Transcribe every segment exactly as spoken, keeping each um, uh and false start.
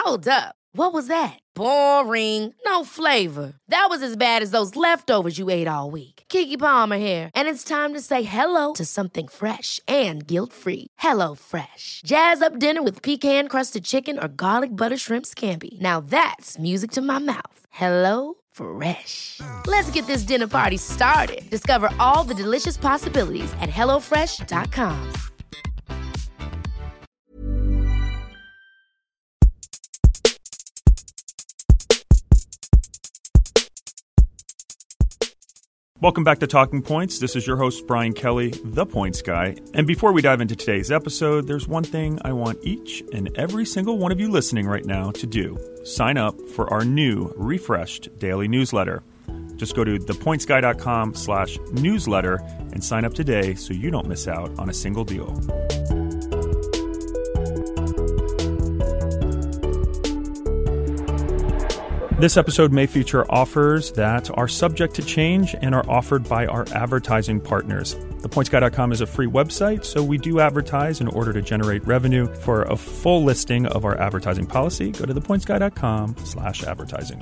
Hold up. What was that? Boring. No flavor. That was as bad as those leftovers you ate all week. Keke Palmer here, and it's time to say hello to something fresh and guilt-free. Hello Fresh. Jazz up dinner with pecan-crusted chicken or garlic butter shrimp scampi. Now that's music to my mouth. Hello Fresh. Let's get this dinner party started. Discover all the delicious possibilities at hello fresh dot com. Welcome back to Talking Points. This is your host, Brian Kelly, the Points Guy. And before we dive into today's episode, there's one thing I want each and every single one of you listening right now to do. Sign up for our new, refreshed daily newsletter. Just go to thepointsguy.com slash newsletter and sign up today so you don't miss out on a single deal. This episode may feature offers that are subject to change and are offered by our advertising partners. the points guy dot com is a free website, so we do advertise in order to generate revenue. For a full listing of our advertising policy, go to thepointsguy.com slash advertising.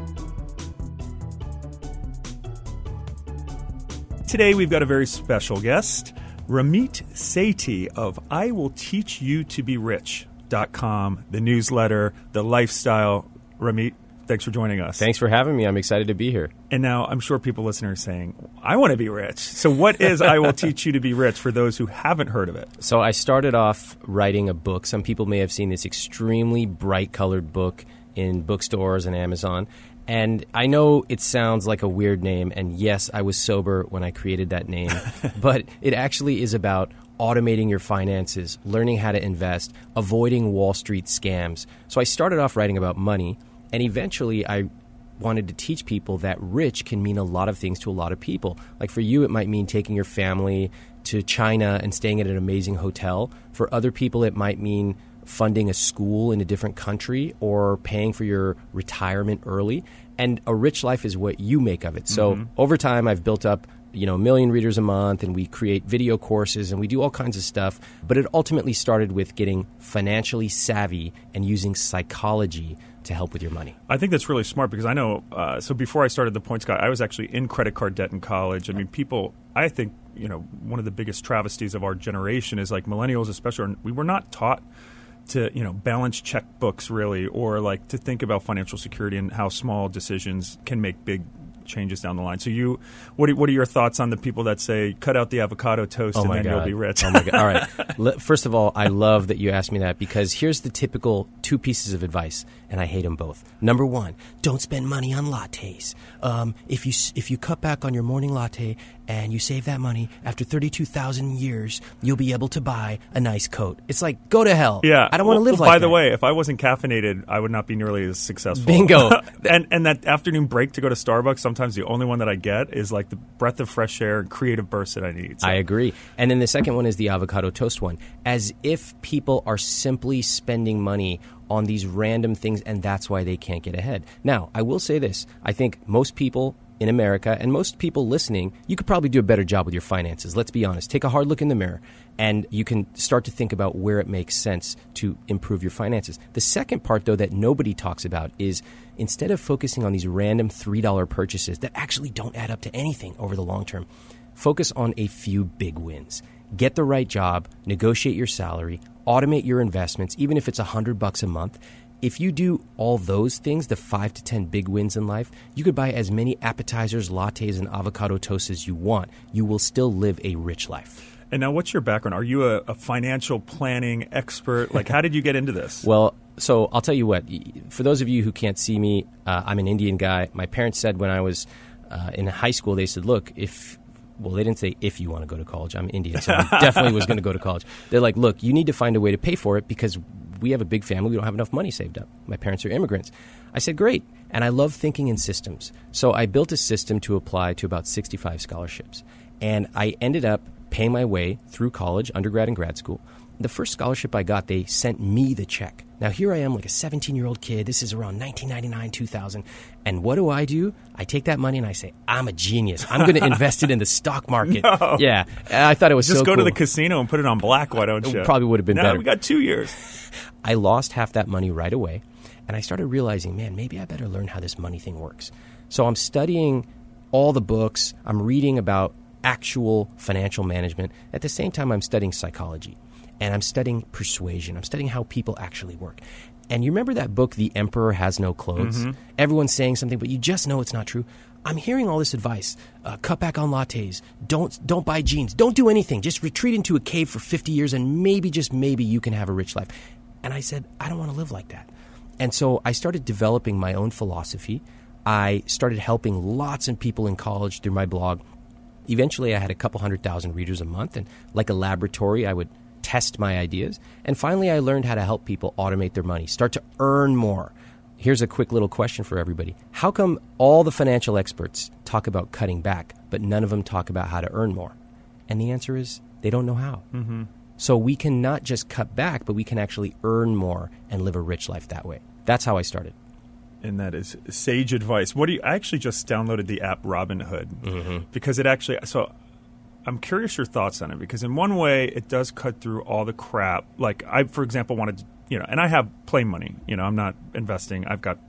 Today, we've got a very special guest, Ramit Sethi of I Will Teach You to Be Rich dot com, the newsletter, the lifestyle. Ramit, thanks for joining us. Thanks for having me. I'm excited to be here. And now I'm sure people listening are saying, I want to be rich. So what is I Will Teach You to Be Rich for those who haven't heard of it? So I started off writing a book. Some people may have seen this extremely bright-colored book in bookstores and Amazon. And I know it sounds like a weird name, and yes, I was sober when I created that name, but it actually is about automating your finances, learning how to invest, avoiding Wall Street scams. So I started off writing about money, and eventually I wanted to teach people that rich can mean a lot of things to a lot of people. Like for you, it might mean taking your family to China and staying at an amazing hotel. For other people, it might mean funding a school in a different country or paying for your retirement early. And a rich life is what you make of it. So mm-hmm. over time, I've built up you know, a million readers a month, and we create video courses, and we do all kinds of stuff. But it ultimately started with getting financially savvy and using psychology to help with your money. I think that's really smart because I know, uh, so before I started The Points Guy, I was actually in credit card debt in college. I mean, people, I think, you know, one of the biggest travesties of our generation is like millennials especially, we were not taught to, you know, balance checkbooks really, or like to think about financial security and how small decisions can make big changes down the line. So you, what are, what are your thoughts on the people that say, cut out the avocado toast oh and then God. you'll be rich? Oh my God. All right. First of all, I love that you asked me that because here's the typical two pieces of advice, and I hate them both. Number one, don't spend money on lattes. Um, if you if you cut back on your morning latte and you save that money, after thirty-two thousand years, you'll be able to buy a nice coat. It's like, go to hell. Yeah. I don't want to well, live well, like by that. the way, if I wasn't caffeinated, I would not be nearly as successful. Bingo. and and that afternoon break to go to Starbucks, sometimes the only one that I get is like the breath of fresh air and creative burst that I need. So. I agree. And then the second one is the avocado toast one. As if people are simply spending money on these random things, and that's why they can't get ahead. Now, I will say this. I think most people in America and most people listening, you could probably do a better job with your finances. Let's be honest. Take a hard look in the mirror, and you can start to think about where it makes sense to improve your finances. The second part, though, that nobody talks about is instead of focusing on these random three dollar purchases that actually don't add up to anything over the long term, focus on a few big wins. Get the right job, negotiate your salary, automate your investments, even if it's a hundred bucks a month. If you do all those things, the five to ten big wins in life, you could buy as many appetizers, lattes, and avocado toasts as you want. You will still live a rich life. And now what's your background? Are you a, a financial planning expert? Like, how did you get into this? Well, so I'll tell you what. For those of you who can't see me, uh, I'm an Indian guy. My parents said when I was uh, in high school, they said, look, if... Well, they didn't say if you want to go to college. I'm Indian, so I definitely was going to go to college. They're like, look, you need to find a way to pay for it because we have a big family. We don't have enough money saved up. My parents are immigrants. I said, great. And I love thinking in systems. So I built a system to apply to about sixty-five scholarships. And I ended up paying my way through college, undergrad and grad school. The first scholarship I got, they sent me the check. Now, here I am like a seventeen-year-old kid. This is around nineteen ninety-nine, two thousand. And what do I do? I take that money and I say, I'm a genius. I'm going to invest it in the stock market. No. Yeah. And I thought it was Just so go cool. to the casino and put it on black, why don't you? It probably would have been no, better. we got two years. I lost half that money right away. And I started realizing, man, maybe I better learn how this money thing works. So I'm studying all the books. I'm reading about actual financial management. At the same time, I'm studying psychology. And I'm studying persuasion. I'm studying how people actually work. And you remember that book, The Emperor Has No Clothes? Mm-hmm. Everyone's saying something, but you just know it's not true. I'm hearing all this advice. Uh, cut back on lattes. Don't don't buy jeans. Don't do anything. Just retreat into a cave for fifty years and maybe, just maybe, you can have a rich life. And I said, I don't want to live like that. And so I started developing my own philosophy. I started helping lots of people in college through my blog. Eventually, I had a couple hundred thousand readers a month. And like a laboratory, I would test my ideas. And finally, I learned how to help people automate their money, start to earn more. Here's a quick little question for everybody. How come all the financial experts talk about cutting back, but none of them talk about how to earn more? And the answer is they don't know how. Mm-hmm. So we can not just cut back, but we can actually earn more and live a rich life that way. That's how I started. And that is sage advice. What do you? I actually just downloaded the app Robinhood mm-hmm. because it actually. So I'm curious your thoughts on it, because in one way it does cut through all the crap. Like I, for example, wanted to, you know, and I have play money. You know, I'm not investing. I've got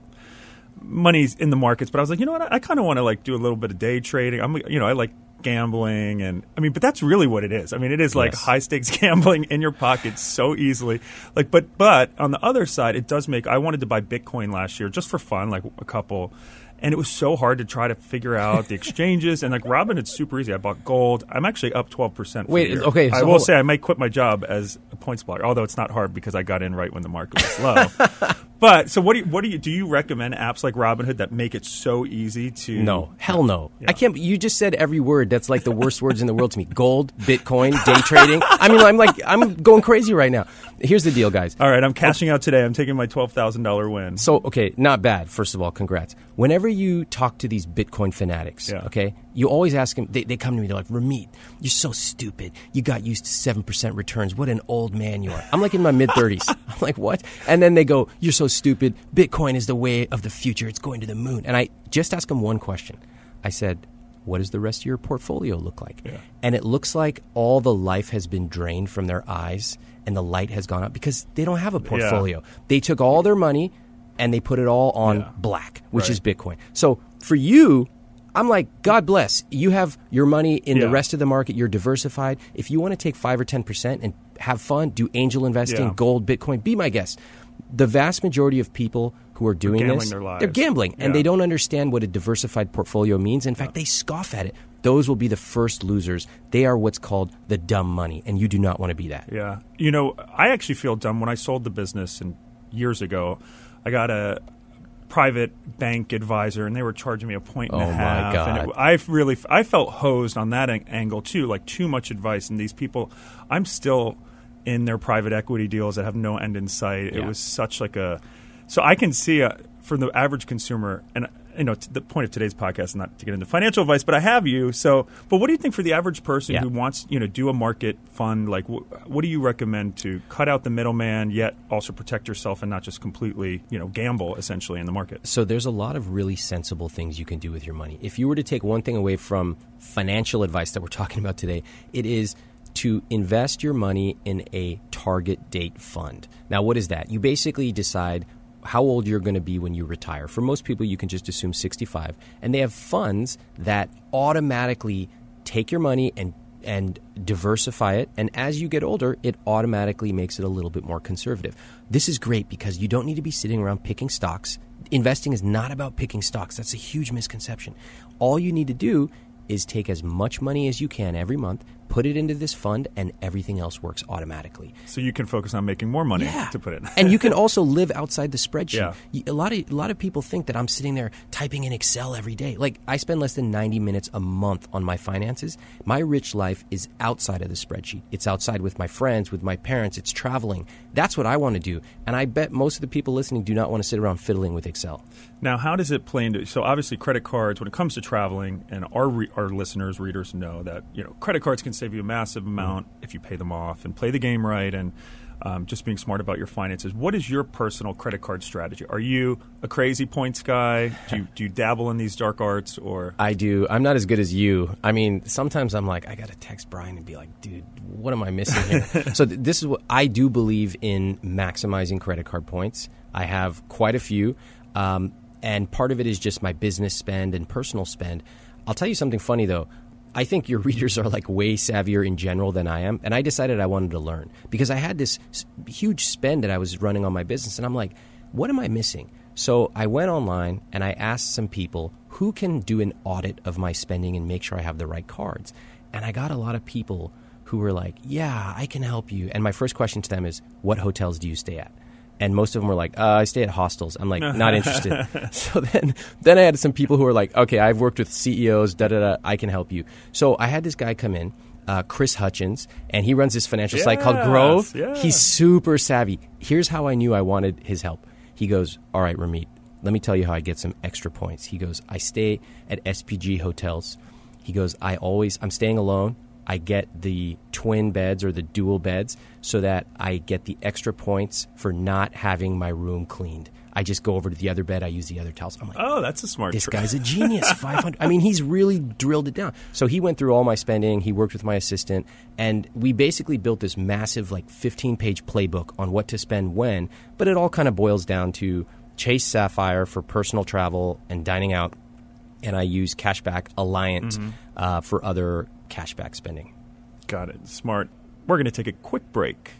money's in the markets, but I was like, you know what? I, I kind of want to like do a little bit of day trading. I'm, you know, I like gambling, and I mean, but that's really what it is. I mean, it is like yes. high stakes gambling in your pocket so easily. Like, but but on the other side, it does make. I wanted to buy Bitcoin last year just for fun, like a couple, and it was so hard to try to figure out the exchanges. And like Robinhood's super easy. I bought gold. I'm actually up twelve percent. Wait, okay. So I will say I might quit my job as a points blogger, although it's not hard because I got in right when the market was low. But so what do you, what do you do you recommend apps like Robinhood that make it so easy to No, hell no. Yeah. I can't you just said every word that's like the worst words in the world to me. Gold, Bitcoin, day trading. I mean, I'm like I'm going crazy right now. Here's the deal, guys. All right, I'm cashing out today. I'm taking my twelve thousand dollars win. So, okay, not bad. First of all, congrats. Whenever you talk to these Bitcoin fanatics, yeah. okay, you always ask them, they, they come to me, they're like, Ramit, you're so stupid. You got used to seven percent returns. What an old man you are. I'm like in my mid-thirties. I'm like, what? And then they go, you're so stupid. Bitcoin is the way of the future. It's going to the moon. And I just asked them one question. I said, what does the rest of your portfolio look like? Yeah. And it looks like all the life has been drained from their eyes and the light has gone up because they don't have a portfolio. Yeah. They took all their money and they put it all on yeah. black, which right. is Bitcoin. So for you, I'm like, God bless. You have your money in yeah. the rest of the market. You're diversified. If you want to take five or ten percent and have fun, do angel investing, yeah. gold, Bitcoin, be my guest. The vast majority of people who are doing they're this, their lives. they're gambling, and yeah. they don't understand what a diversified portfolio means. In fact, yeah. they scoff at it. Those will be the first losers. They are what's called the dumb money, and you do not want to be that. Yeah. You know, I actually feel dumb. When I sold the business and years ago, I got a private bank advisor, and they were charging me a point and oh a half. My God. And it, I really, I felt hosed on that an- angle too, like too much advice. And these people, I'm still in their private equity deals that have no end in sight. Yeah. It was such like a, so I can see a, for the average consumer, and you know, t- the point of today's podcast is not to get into financial advice, but I have you. So, but what do you think for the average person yeah. who wants, you know, do a market fund? Like, wh- what do you recommend to cut out the middleman, yet also protect yourself and not just completely, you know, gamble essentially in the market? So there's a lot of really sensible things you can do with your money. If you were to take one thing away from financial advice that we're talking about today, it is to invest your money in a target date fund. Now, what is that? You basically decide how old you're going to be when you retire. For most people, you can just assume sixty-five. And they have funds that automatically take your money and and diversify it. And as you get older, it automatically makes it a little bit more conservative. This is great because you don't need to be sitting around picking stocks. Investing is not about picking stocks. That's a huge misconception. All you need to do is take as much money as you can every month, put it into this fund, and everything else works automatically. So you can focus on making more money yeah. to put in. And you can also live outside the spreadsheet. Yeah. You, a lot of a lot of people think that I'm sitting there typing in Excel every day. Like, I spend less than ninety minutes a month on my finances. My rich life is outside of the spreadsheet. It's outside with my friends, with my parents. It's traveling. That's what I want to do. And I bet most of the people listening do not want to sit around fiddling with Excel. Now, how does it play into – so obviously credit cards, when it comes to traveling, and our re, our listeners, readers know that, you know, credit cards can save you a massive amount mm-hmm. if you pay them off and play the game right. And um, just being smart about your finances. What is your personal credit card strategy? Are you a crazy points guy? Do you, do you dabble in these dark arts? Or I do. I'm not as good as you. I mean, sometimes I'm like, I got to text Brian and be like, dude, what am I missing here? So th- this is what I do believe in, maximizing credit card points. I have quite a few. Um, and part of it is just my business spend and personal spend. I'll tell you something funny, though. I think your readers are like way savvier in general than I am. And I decided I wanted to learn because I had this huge spend that I was running on my business. And I'm like, what am I missing? So I went online and I asked some people who can do an audit of my spending and make sure I have the right cards. And I got a lot of people who were like, yeah, I can help you. And my first question to them is, what hotels do you stay at? And most of them were like, uh, I stay at hostels. I'm like, not interested. So then then I had some people who were like, okay, I've worked with C E Os, da-da-da, I can help you. So I had this guy come in, uh, Chris Hutchins, and he runs this financial yes, site called Grove. Yeah. He's super savvy. Here's how I knew I wanted his help. He goes, all right, Ramit, let me tell you how I get some extra points. He goes, I stay at S P G hotels. He goes, I always, I'm staying alone. I get the twin beds or the dual beds so that I get the extra points for not having my room cleaned. I just go over to the other bed. I use the other towels. I'm like, oh, that's a smart this trick. guy's a genius. five hundred I mean, he's really drilled it down. So he went through all my spending. He worked with my assistant. And we basically built this massive like fifteen-page playbook on what to spend when. But it all kind of boils down to Chase Sapphire for personal travel and dining out. And I use Cashback Alliant mm-hmm. uh, for other cashback spending. Got it. Smart. We're going to take a quick break.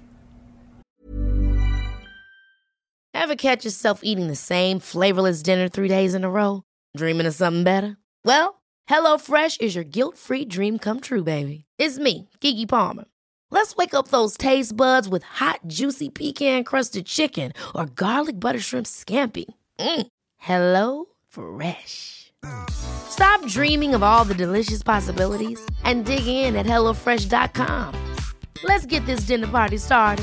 Ever catch yourself eating the same flavorless dinner three days in a row? Dreaming of something better? Well, HelloFresh is your guilt-free dream come true, baby. It's me, Keke Palmer. Let's wake up those taste buds with hot, juicy pecan-crusted chicken or garlic butter shrimp scampi. Mm. Hello Fresh. Stop dreaming of all the delicious possibilities and dig in at hello fresh dot com. Let's get this dinner party started.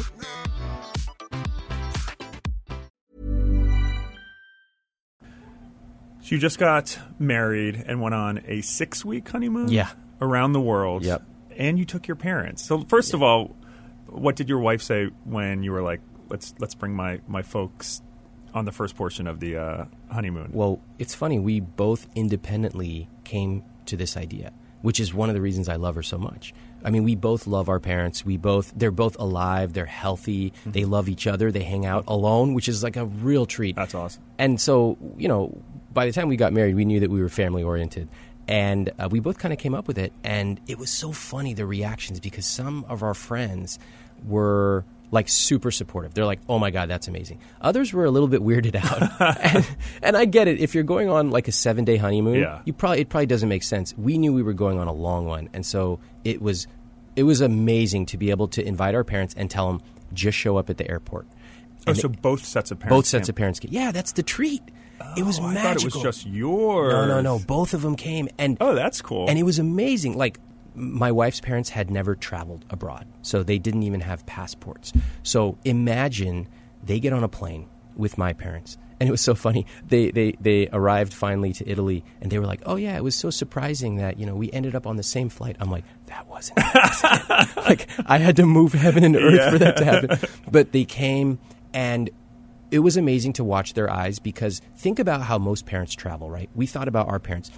So you just got married and went on a six-week honeymoon? Yeah. Around the world. Yep. And you took your parents. So first yeah. of all, what did your wife say when you were like, let's let's bring my, my folks on the first portion of the uh, honeymoon? Well, it's funny. We both independently came to this idea, which is one of the reasons I love her so much. I mean, we both love our parents. We both, they're both alive. They're healthy. Mm-hmm. They love each other. They hang out alone, which is like a real treat. That's awesome. And so, you know, by the time we got married, we knew that we were family oriented. And uh, we both kind of came up with it. And it was so funny, the reactions, because some of our friends were like super supportive. They're like, oh my God, that's amazing. Others were a little bit weirded out. and, and I get it. If you're going on like a seven day honeymoon, yeah. you probably it probably doesn't make sense. We knew we were going on a long one. And so it was it was amazing to be able to invite our parents and tell them, just show up at the airport. Oh, and so it, both sets of parents Both sets came. of parents came. Yeah, that's the treat. Oh, it was I magical. thought it was just yours. No, no, no. Both of them came. And oh, that's cool. And it was amazing. Like, my wife's parents had never traveled abroad, so they didn't even have passports. So imagine they get on a plane with my parents. And it was so funny. They, they they arrived finally to Italy, and they were like, oh, yeah, it was so surprising that, you know, we ended up on the same flight. I'm like, that wasn't an accident. Like, I had to move heaven and earth yeah. for that to happen. But they came, and it was amazing to watch their eyes, because think about how most parents travel, right? We thought about our parents.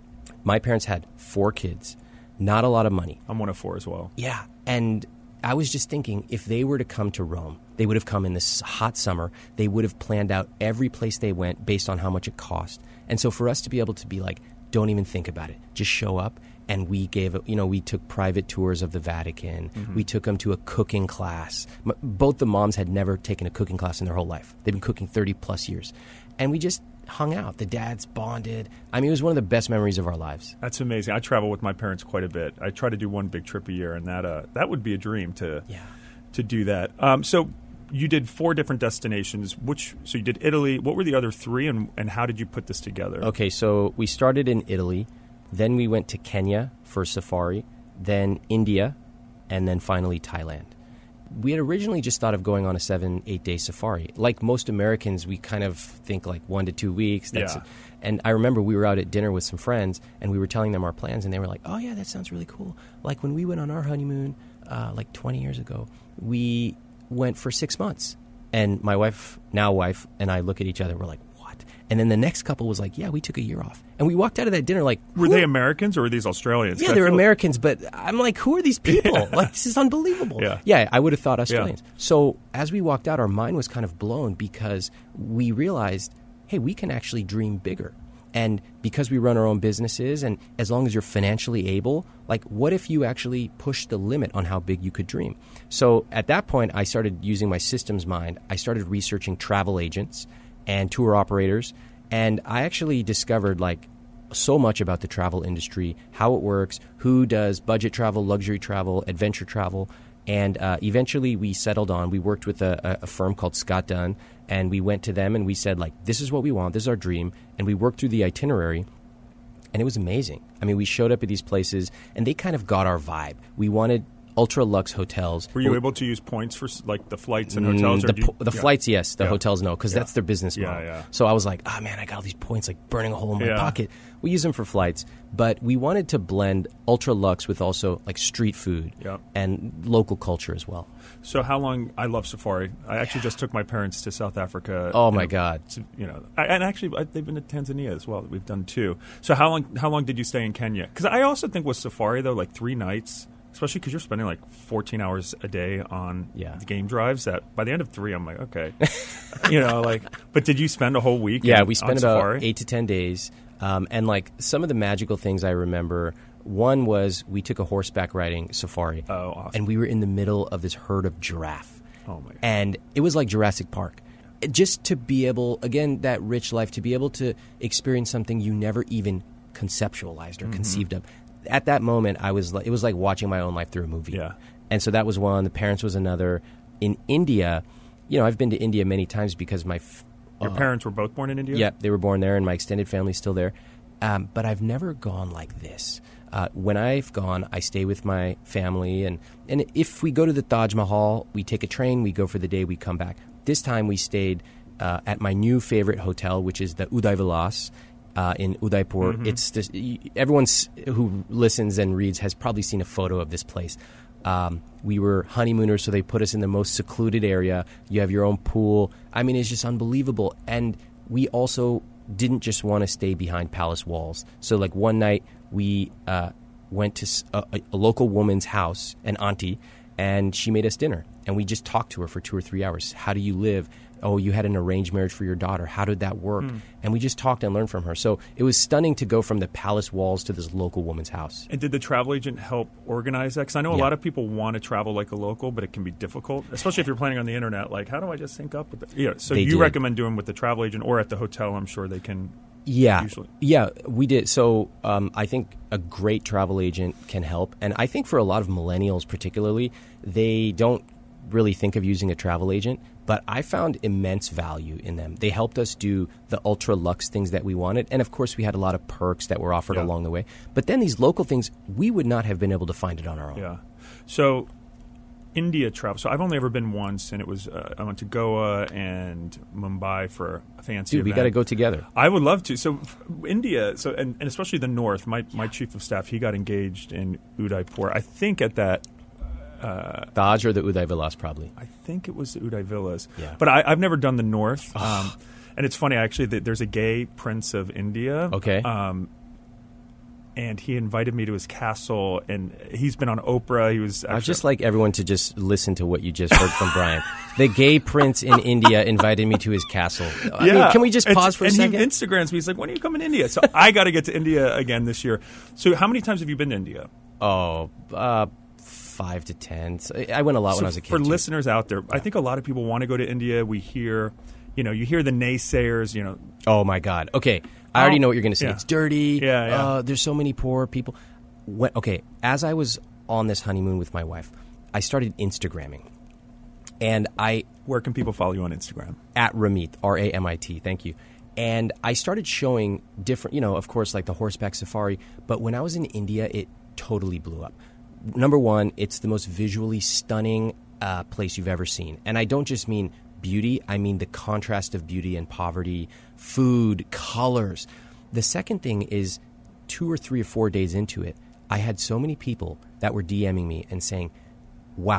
My parents had four kids. Not a lot of money. I'm one of four as well. Yeah. And I was just thinking, if they were to come to Rome, they would have come in this hot summer. They would have planned out every place they went based on how much it cost. And so for us to be able to be like, don't even think about it. Just show up. And we gave, you know, we took private tours of the Vatican. Mm-hmm. We took them to a cooking class. M- both the moms had never taken a cooking class in their whole life. They've been cooking thirty plus years. And we just hung out. The dads bonded. I mean, it was one of the best memories of our lives. That's amazing. I travel with my parents quite a bit. I try to do one big trip a year, and that uh, that would be a dream to yeah. to do that. Um, so you did four different destinations. Which so you did Italy. What were the other three, and, and how did you put this together? Okay, so we started in Italy. Then we went to Kenya for safari, then India, and then finally Thailand. We had originally just thought of going on a seven, eight-day safari. Like most Americans, we kind of think like one to two weeks. That's yeah. it. And I remember we were out at dinner with some friends, and we were telling them our plans, and they were like, oh, yeah, that sounds really cool. Like when we went on our honeymoon uh, like twenty years ago, we went for six months. And my wife, now wife, and I look at each other and we're like, what? And then the next couple was like, yeah, we took a year off. And we walked out of that dinner like... Were they Americans or were these Australians? Yeah, they're feel- Americans, but I'm like, who are these people? Yeah. Like, this is unbelievable. Yeah, yeah I would have thought Australians. Yeah. So as we walked out, our mind was kind of blown because we realized, hey, we can actually dream bigger. And because we run our own businesses, and as long as you're financially able, like, what if you actually push the limit on how big you could dream? So at that point, I started using my systems mind. I started researching travel agents and tour operators, and I actually discovered, like, so much about the travel industry, how it works, who does budget travel, luxury travel, adventure travel. And uh, eventually we settled on, we worked with a, a firm called Scott Dunn, and we went to them and we said, like, this is what we want, this is our dream. And we worked through the itinerary, and it was amazing. I mean, we showed up at these places, and they kind of got our vibe. We wanted ultra luxe hotels. Were you able to use points for, like, the flights and hotels? Mm, the or do you, the yeah. flights, yes. The yeah. hotels, no, because yeah. that's their business model. Yeah, yeah. So I was like, oh, man, I got all these points, like, burning a hole in my yeah. pocket. We use them for flights. But we wanted to blend ultra luxe with also, like, street food yeah. and local culture as well. So how long? I love safari. I actually just took my parents to South Africa. Oh my know, God! To, you know, I, and actually I, they've been to Tanzania as well. We've done two. So how long? How long did you stay in Kenya? Because I also think with safari though, like three nights, especially because you're spending like fourteen hours a day on yeah. the game drives. That by the end of three, I'm like, okay, you know, like. But did you spend a whole week? Yeah, in, we spent on about safari? eight to ten days, um, and like some of the magical things I remember. One was we took a horseback riding safari. Oh, awesome. And we were in the middle of this herd of giraffe. Oh, my God. And it was like Jurassic Park. Just to be able, again, that rich life, to be able to experience something you never even conceptualized or mm-hmm. conceived of. At that moment, I was like, it was like watching my own life through a movie. Yeah. And so that was one. The parents was another. In India, you know, I've been to India many times because my... F- Your uh, parents were both born in India? Yeah, they were born there, and my extended family's still there. Um, but I've never gone like this. Uh, when I've gone, I stay with my family, and, and if we go to the Taj Mahal, we take a train, we go for the day, we come back. This time we stayed uh, at my new favorite hotel, which is the Uday Vilas uh, in Udaipur. Mm-hmm. It's this, everyone who listens and reads has probably seen a photo of this place. Um, we were honeymooners, so they put us in the most secluded area. You have your own pool. I mean, it's just unbelievable. And we also didn't just want to stay behind palace walls. So like one night we uh, went to a, a local woman's house, an auntie, and she made us dinner. And we just talked to her for two or three hours. How do you live? Oh, you had an arranged marriage for your daughter. How did that work? Mm. And we just talked and learned from her. So it was stunning to go from the palace walls to this local woman's house. And did the travel agent help organize that? Because I know a yeah. lot of people want to travel like a local, but it can be difficult, especially if you're planning on the internet. Like, how do I just sync up with it? Yeah, so they you did. recommend doing with the travel agent or at the hotel? I'm sure they can. Yeah, usually. yeah, we did. So um, I think a great travel agent can help. And I think for a lot of millennials particularly, they don't really think of using a travel agent, but I found immense value in them. They helped us do the ultra luxe things that we wanted. And of course, we had a lot of perks that were offered yeah. along the way. But then these local things, we would not have been able to find it on our own. Yeah. So India travel. So I've only ever been once, and it was uh, I went to Goa and Mumbai for a fancy Dude, event. we got to go together. I would love to. So f- India, so and, and especially the north, my, my chief of staff, he got engaged in Udaipur. I think at that Uh, Taj or the Uday Vilas, probably. I think it was the Uday Villas. Yeah. But I, I've never done the north. Um, and it's funny, actually, that there's a gay prince of India. Okay. Um, and he invited me to his castle, and he's been on Oprah. He was. I'd just like everyone to just listen to what you just heard from Brian. The gay prince in India invited me to his castle. I yeah. mean, can we just pause it's, for a and second? And he Instagrams me. He's like, when are you coming to India? So I got to get to India again this year. So how many times have you been to India? Oh, uh, five to ten. So I went a lot so when I was a kid. For too. listeners out there, I think a lot of people want to go to India. We hear, you know, you hear the naysayers, you know. Oh, my God. Okay. I already know what you're going to say. Yeah. It's dirty. Yeah, yeah. Uh, there's so many poor people. When, okay, as I was on this honeymoon with my wife, I started Instagramming. And I... Where can people follow you on Instagram? At Ramit, R A M I T. Thank you. And I started showing different, you know, of course, like the horseback safari. But when I was in India, it totally blew up. Number one, it's the most visually stunning uh, place you've ever seen. And I don't just mean beauty. I mean the contrast of beauty and poverty, food, colors. The second thing is two or three or four days into it, I had so many people that were DMing me and saying, wow,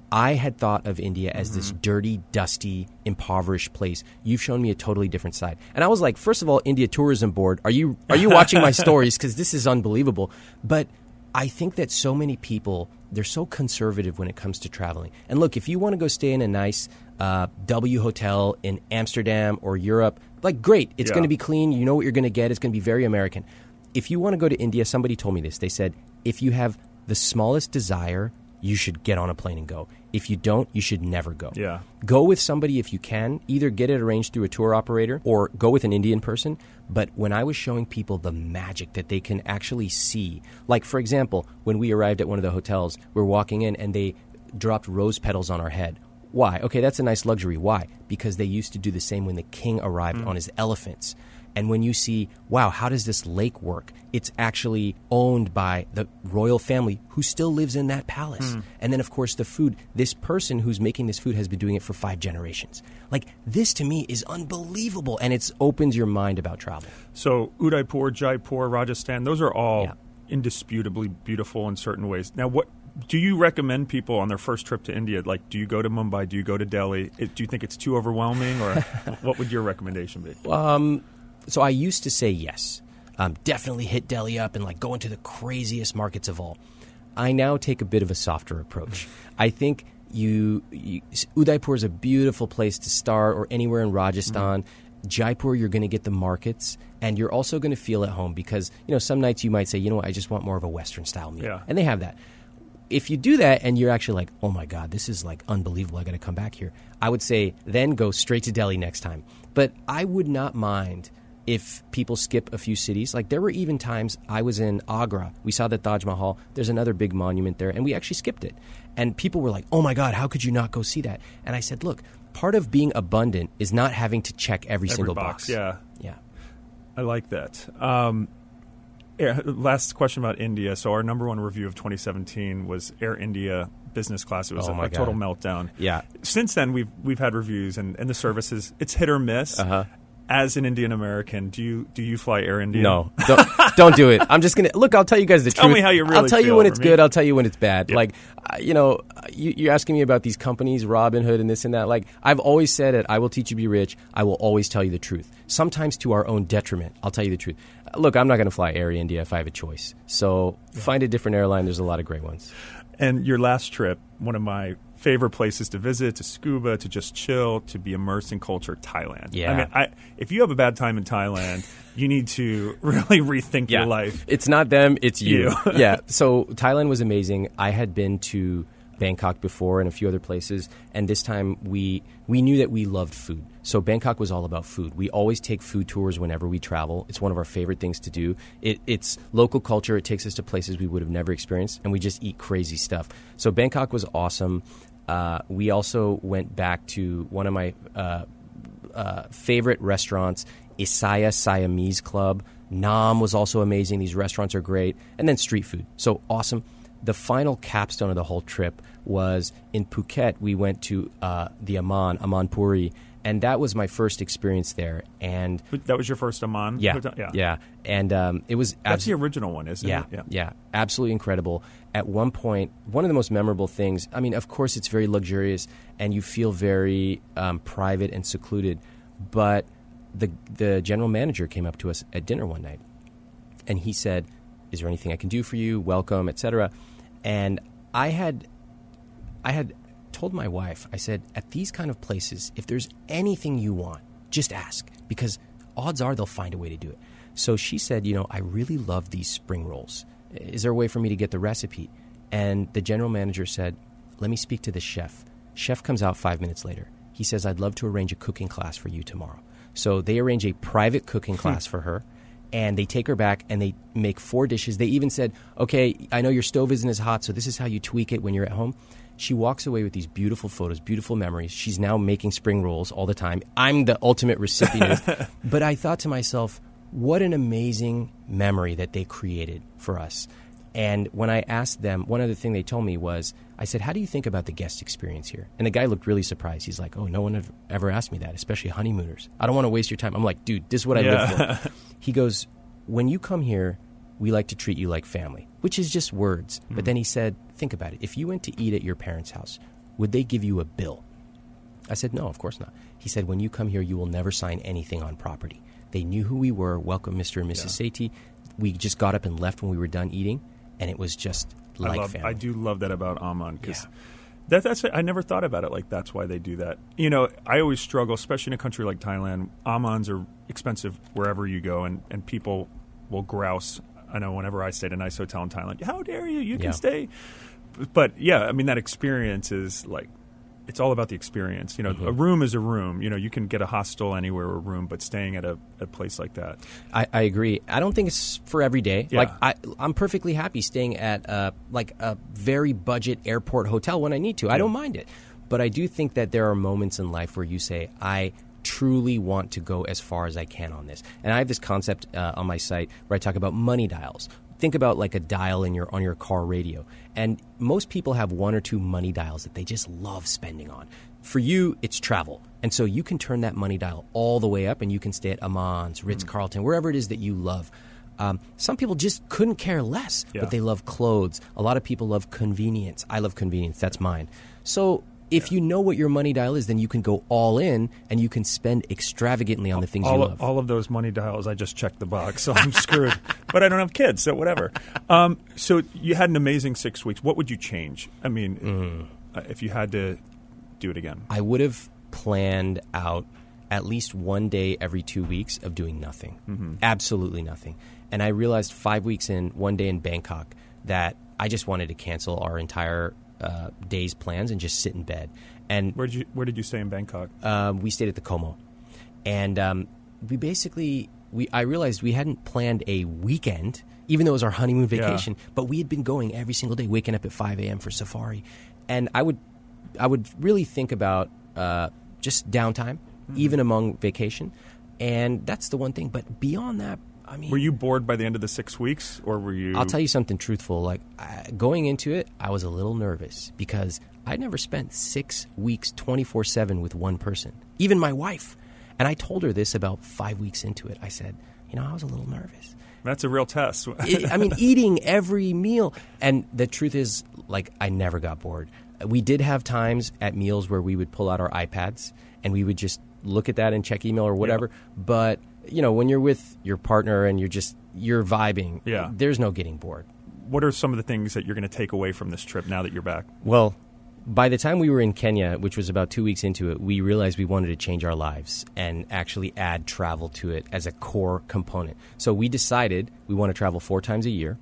I had thought of India as mm-hmm. this dirty, dusty, impoverished place. You've shown me a totally different side. And I was like, first of all, India Tourism Board, are you are you watching my stories? Because this is unbelievable. But I think that so many people, they're so conservative when it comes to traveling. And look, if you want to go stay in a nice uh, W hotel in Amsterdam or Europe, like, great. It's yeah. going to be clean. You know what you're going to get. It's going to be very American. If you want to go to India, somebody told me this. They said, if you have the smallest desire, you should get on a plane and go. If you don't, you should never go. Yeah. Go with somebody if you can. Either get it arranged through a tour operator or go with an Indian person. But when I was showing people the magic that they can actually see, like, for example, when we arrived at one of the hotels, we're walking in and they dropped rose petals on our head. Why? Okay, that's a nice luxury. Why? Because they used to do the same when the king arrived mm. on his elephants. And when you see, wow, how does this lake work? It's actually owned by the royal family who still lives in that palace. Mm. And then, of course, the food. This person who's making this food has been doing it for five generations. Like, this to me is unbelievable, and it opens your mind about travel. So Udaipur, Jaipur, Rajasthan, those are all yeah. indisputably beautiful in certain ways. Now, what do you recommend people on their first trip to India? Like, do you go to Mumbai? Do you go to Delhi? It, do you think it's too overwhelming, or what would your recommendation be? Um... So I used to say yes, um, definitely hit Delhi up and like go into the craziest markets of all. I now take a bit of a softer approach. I think you, you Udaipur is a beautiful place to start, or anywhere in Rajasthan. Mm-hmm. Jaipur, you're going to get the markets, and you're also going to feel at home because, you know, some nights you might say, you know what, I just want more of a Western style meal. Yeah. And they have that. If you do that and you're actually like, oh my God, this is like unbelievable, I got to come back here, I would say then go straight to Delhi next time. But I would not mind if people skip a few cities. Like, there were even times I was in Agra. We saw the Taj Mahal. There's another big monument there, and we actually skipped it. And people were like, oh, my God, how could you not go see that? And I said, look, part of being abundant is not having to check every, every single box. box. Yeah. Yeah. I like that. Um, yeah, last question about India. So our number one review of twenty seventeen was Air India business class. It was oh a, a total meltdown. Yeah. Since then, we've we've had reviews, and, and the services, it's hit or miss. Uh-huh. As an Indian American, do you do you fly Air India? No, don't, don't do it. I'm just gonna look. I'll tell you guys the tell truth. me how you really I'll tell feel you when it's me. good. I'll tell you when it's bad. Yep. Like, uh, you know, you, you're asking me about these companies, Robinhood, and this and that. Like, I've always said it. I will teach you to be rich. I will always tell you the truth. Sometimes to our own detriment. I'll tell you the truth. Uh, look, I'm not going to fly Air India if I have a choice. So yeah. Find a different airline. There's a lot of great ones. And your last trip, one of my favorite places to visit, to scuba, to just chill, to be immersed in culture, Thailand. Yeah. I mean, I, if you have a bad time in Thailand, you need to really rethink yeah. your life. It's not them, it's you. you. Yeah. So Thailand was amazing. I had been to Bangkok before and a few other places, and this time we we knew that we loved food. So Bangkok was all about food. We always take food tours whenever we travel. It's one of our favorite things to do. It, it's local culture. It takes us to places we would have never experienced, and we just eat crazy stuff. So Bangkok was awesome. Uh, we also went back to one of my uh, uh, favorite restaurants, Isaiah Siamese Club. Nam was also amazing. These restaurants are great. And then street food. So awesome. The final capstone of the whole trip was in Phuket. We went to uh, the Aman, Aman Puri, and that was my first experience there. And that was your first Aman? Yeah, yeah. yeah. And um, it was... That's abso- the original one, isn't yeah, it? Yeah, yeah. Absolutely incredible. At one point, one of the most memorable things, I mean, of course, it's very luxurious, and you feel very um, private and secluded, but the the general manager came up to us at dinner one night, and he said, is there anything I can do for you? Welcome, et cetera. And I had, I had told my wife, I said, at these kind of places, if there's anything you want, just ask, because odds are they'll find a way to do it. So she said, you know, I really love these spring rolls. Is there a way for me to get the recipe? And the general manager said, let me speak to the chef. Chef comes out five minutes later. He says, I'd love to arrange a cooking class for you tomorrow. So they arrange a private cooking class for her. And they take her back and they make four dishes. They even said, okay, I know your stove isn't as hot, so this is how you tweak it when you're at home. She walks away with these beautiful photos, beautiful memories. She's now making spring rolls all the time. I'm the ultimate recipient. But I thought to myself, what an amazing memory that they created for us. And when I asked them, one other thing they told me was, I said, how do you think about the guest experience here? And the guy looked really surprised. He's like, oh, no one have ever asked me that, especially honeymooners. I don't want to waste your time. I'm like, dude, this is what I yeah. live for. He goes, when you come here, we like to treat you like family, which is just words. Mm. But then he said, think about it. If you went to eat at your parents' house, would they give you a bill? I said, no, of course not. He said, when you come here, you will never sign anything on property. They knew who we were. Welcome, Mister and Missus Yeah. Sethi. We just got up and left when we were done eating, and it was just like I love, family. I do love that about Amman because Yeah. that, that's I never thought about it like that's why they do that. You know, I always struggle, especially in a country like Thailand. Ammans are expensive wherever you go, and, and people will grouse. I know whenever I stay at a nice hotel in Thailand, how dare you? You can Yeah. stay. But yeah, I mean that experience is like. It's all about the experience. You know, mm-hmm. a room is a room. You know, you can get a hostel anywhere or a room, but staying at a, a place like that. I, I agree. I don't think it's for every day. Yeah. Like I, I'm perfectly happy staying at uh, like a very budget airport hotel when I need to. Yeah. I don't mind it. But I do think that there are moments in life where you say, I truly want to go as far as I can on this. And I have this concept uh, on my site where I talk about money dials. Think about like a dial in your on your car radio. And most people have one or two money dials that they just love spending on. For you, it's travel. And so you can turn that money dial all the way up and you can stay at Amman's, Ritz-Carlton, wherever it is that you love. Um, some people just couldn't care less, Yeah. but they love clothes. A lot of people love convenience. I love convenience. That's mine. So if you know what your money dial is, then you can go all in and you can spend extravagantly on the things all you of, love. all of those money dials, I just checked the box, so I'm screwed. But I don't have kids, so whatever. Um, so you had an amazing six weeks. What would you change? I mean, Mm. uh, if you had to do it again. I would have planned out at least one day every two weeks of doing nothing. Mm-hmm. Absolutely nothing. And I realized five weeks in, one day in Bangkok, that I just wanted to cancel our entire uh, day's plans and just sit in bed. And Where did you Where did you stay in Bangkok? um, we stayed at the Como. And um, we basically, we I realized we hadn't planned a weekend, even though it was our honeymoon vacation, Yeah. but we had been going every single day, waking up at five a.m. for safari. And I would I would really think about uh, just downtime, mm-hmm. even among vacation. And that's the one thing. But beyond that, I mean... Were you bored by the end of the six weeks, or were you... I'll tell you something truthful. Like, I, going into it, I was a little nervous because I'd never spent six weeks twenty-four seven with one person, even my wife. And I told her this about five weeks into it. I said, you know, I was a little nervous. That's a real test. it, I mean, eating every meal. And the truth is, like, I never got bored. We did have times at meals where we would pull out our iPads and we would just look at that and check email or whatever. Yeah. But, you know, when you're with your partner and you're just, you're vibing, yeah. there's no getting bored. What are some of the things that you're going to take away from this trip now that you're back? Well, by the time we were in Kenya, which was about two weeks into it, we realized we wanted to change our lives and actually add travel to it as a core component. So we decided we want to travel four times a year,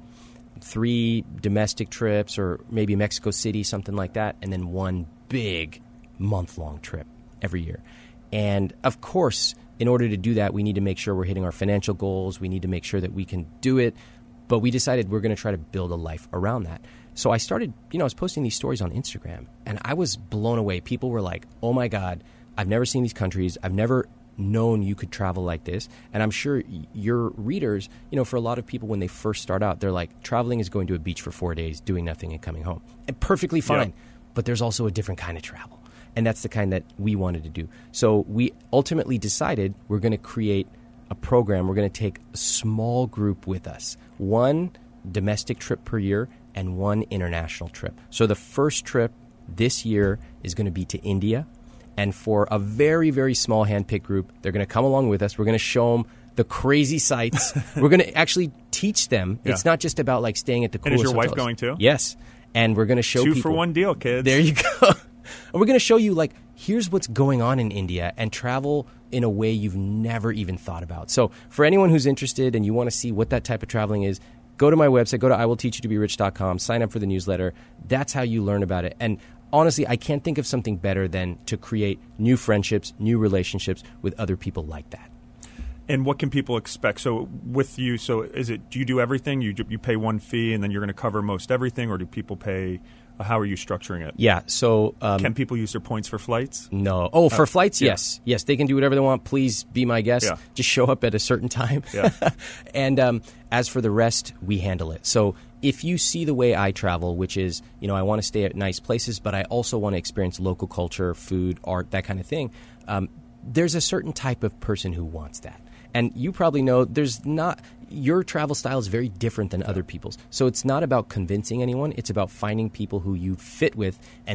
three domestic trips or maybe Mexico City, something like that, and then one big month-long trip every year. And, of course, in order to do that, we need to make sure we're hitting our financial goals. We need to make sure that we can do it. But we decided we're going to try to build a life around that. So I started, you know, I was posting these stories on Instagram, and I was blown away. People were like, oh, my God, I've never seen these countries. I've never known you could travel like this. And I'm sure your readers, you know, for a lot of people when they first start out, they're like, traveling is going to a beach for four days, doing nothing and coming home. And perfectly fine. Yeah. But there's also a different kind of travel. And that's the kind that we wanted to do. So we ultimately decided we're going to create a program. We're going to take a small group with us, one domestic trip per year and one international trip. So the first trip this year is going to be to India. And for a very, very small handpicked group, they're going to come along with us. We're going to show them the crazy sights. We're going to actually teach them. Yeah. It's not just about like staying at the coolest And is your wife hotels. going too? Yes. And we're going to show Two people. for one deal, kids. There you go. And we're going to show you, like, here's what's going on in India and travel in a way you've never even thought about. So for anyone who's interested and you want to see what that type of traveling is, go to my website, go to I will teach you to be rich dot com, sign up for the newsletter. That's how you learn about it. And honestly, I can't think of something better than to create new friendships, new relationships with other people like that. And what can people expect? So with you, so is it, do you do everything? You you pay one fee and then you're going to cover most everything, or do people pay, how are you structuring it? Yeah, so... Um, can people use their points for flights? No. Oh, for uh, flights, yeah. yes. Yes, they can do whatever they want. Please be my guest. Yeah. Just show up at a certain time. Yeah. And um, as for the rest, we handle it. So if you see the way I travel, which is, you know, I want to stay at nice places, but I also want to experience local culture, food, art, that kind of thing, um, there's a certain type of person who wants that. And you probably know there's not – your travel style is very different than other people's. So it's not about convincing anyone. It's about finding people who you fit with and then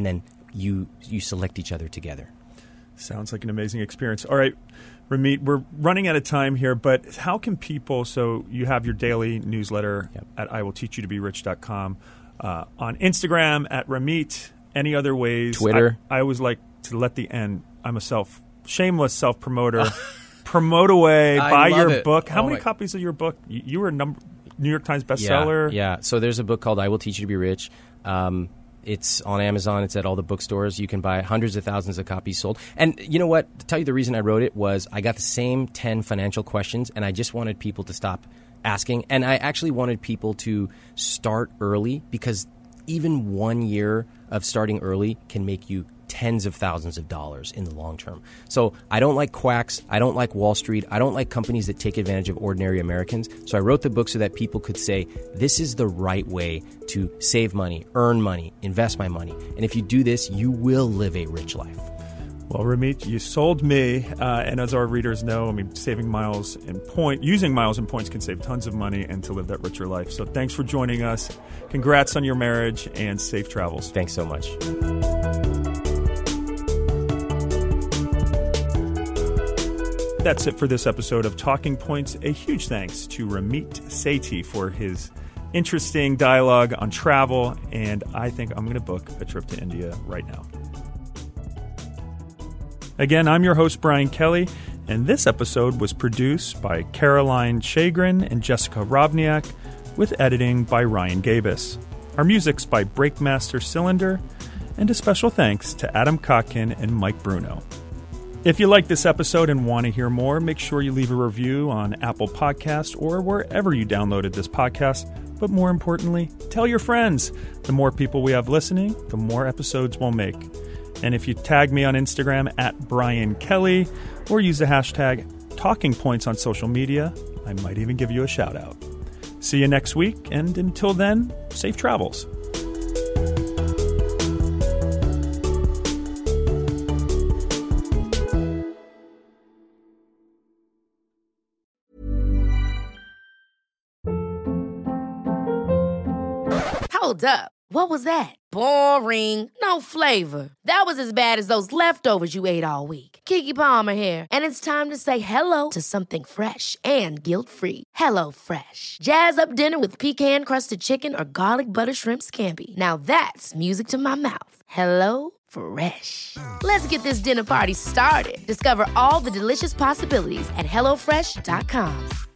you you select each other together. Sounds like an amazing experience. All right, Ramit, we're running out of time here, but how can people, so you have your daily newsletter yep. at I will teach you to be rich dot com, uh, on Instagram at Ramit, any other ways? Twitter. I, I always like to let the end, I'm a self, shameless self-promoter, promote away, I buy your it. book. How oh many my. copies of your book? You, you were a number, New York Times bestseller. Yeah, yeah, so there's a book called I Will Teach You to Be Rich. Um, It's on Amazon. It's at all the bookstores. You can buy hundreds of thousands of copies sold. And you know what? To tell you the reason I wrote it was I got the same ten financial questions, and I just wanted people to stop asking. And I actually wanted people to start early, because even one year of starting early can make you tens of thousands of dollars in the long term. So I don't like quacks. I don't like Wall Street. I don't like companies that take advantage of ordinary Americans. So I wrote the book so that people could say, this is the right way to save money, earn money, invest my money. And if you do this, you will live a rich life. Well, Ramit, you sold me, uh, and as our readers know, I mean, saving miles and point, using miles and points can save tons of money and to live that richer life. So thanks for joining us. Congrats on your marriage and safe travels. Thanks so much. That's it for this episode of Talking Points. A huge thanks to Ramit Sethi for his interesting dialogue on travel, and I think I'm going to book a trip to India right now. Again, I'm your host, Brian Kelly, and this episode was produced by Caroline Chagrin and Jessica Rovniak, with editing by Ryan Gabus. Our music's by Breakmaster Cylinder, and a special thanks to Adam Kotkin and Mike Bruno. If you like this episode and want to hear more, make sure you leave a review on Apple Podcasts or wherever you downloaded this podcast. But more importantly, tell your friends. The more people we have listening, the more episodes we'll make. And if you tag me on Instagram at Brian Kelly or use the hashtag Talking Points on social media, I might even give you a shout out. See you next week, and until then, safe travels. Hold up. What was that? Boring. No flavor. That was as bad as those leftovers you ate all week. Keke Palmer here, and it's time to say hello to something fresh and guilt-free. Hello Fresh. Jazz up dinner with pecan-crusted chicken or garlic butter shrimp scampi. Now that's music to my mouth. Hello Fresh. Let's get this dinner party started. Discover all the delicious possibilities at hello fresh dot com.